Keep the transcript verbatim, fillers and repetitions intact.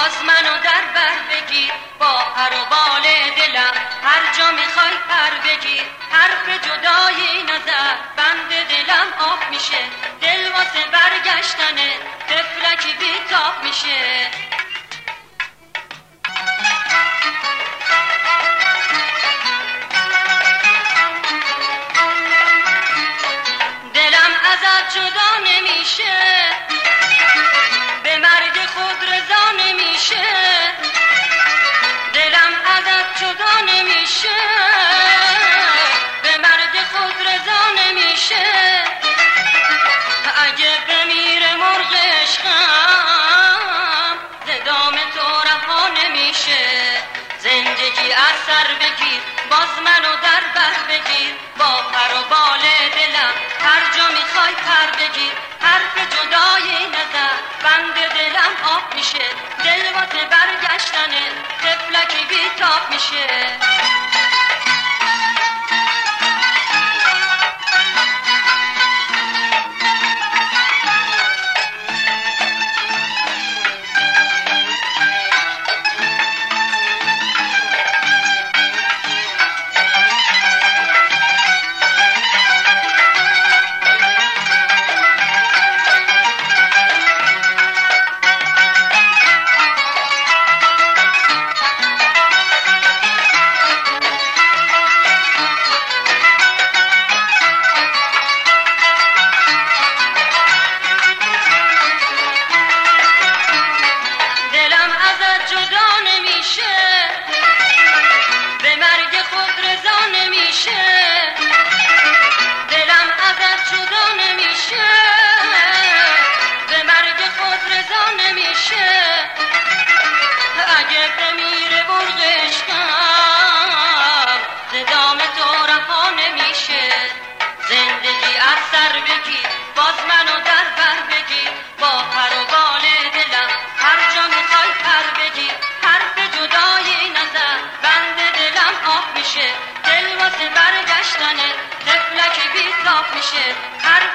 باز منو در بر بگیر با پر و بال دلم، هر جا میخوای پر بگیر، حرف جدایی نزد بند دلم آب میشه، دل واسه برگشتنه طفلکی بیتاب میشه. دلم ازت جدا نمیشه، به مرگ خود رضا نمیشه، دلم ازت جدا نمیشه، به مرگ خود رضا نمیشه. اگه بمیره مرغ عشقم ز دام تو رها نمیشه. زندگی از سر بگیر باز منو در بر بگیر با پر و بال دلم، هر جا میخوای پر بگیر، حرف جدایی نزد بند دلم آب میشه، دل واسه برگشتنه طفلکی بیتاب میشه. اگه بمیره مرغ عشقم ز دام تو رها نمیشه. زندگی از سر بگیر باز منو در بر بگیر با پر و بال دلم، هر جا میخوای پر بگیر، حرف جدایی نزد بند دلم آب میشه، دل واسه برگشتنه طفلکی بیتاب میشه. هر